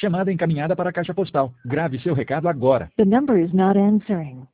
Chamada encaminhada para a caixa postal. Grave seu recado agora. The number is not answering.